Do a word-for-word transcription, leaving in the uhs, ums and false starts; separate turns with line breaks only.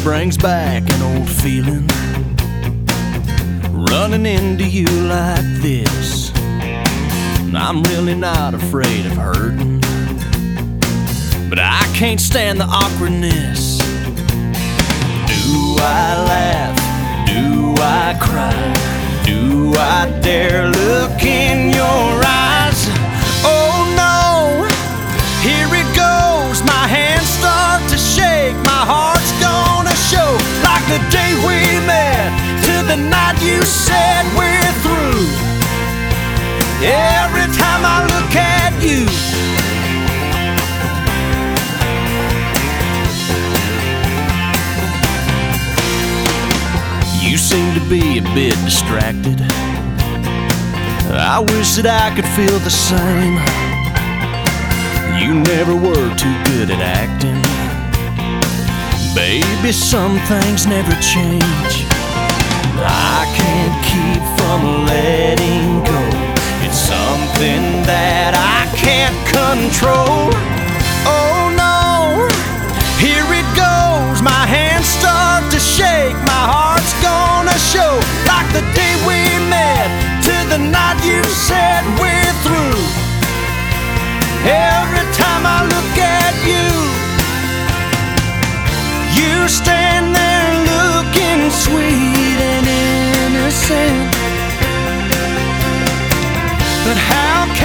brings back an old feeling, running into you like this. I'm really not afraid of hurting, but I can't stand the awkwardness. Do I laugh? Do I cry? Do I dare look in your eyes? Oh no, here it goes. My hands start to shake, my heart's gonna show. Like the day we met, to the night you said we're through. Every time I look at you, you seem to be a bit distracted. I wish that I could feel the same. You never were too good at acting. Baby, some things never change. I can't keep from letting go. It's something that I can't control. Oh no, here it goes. My hands start to shake, my heart's gonna show. Like the day we met, to the night you said we're through. Every time I look at you, you stand there looking sweet and innocent. But how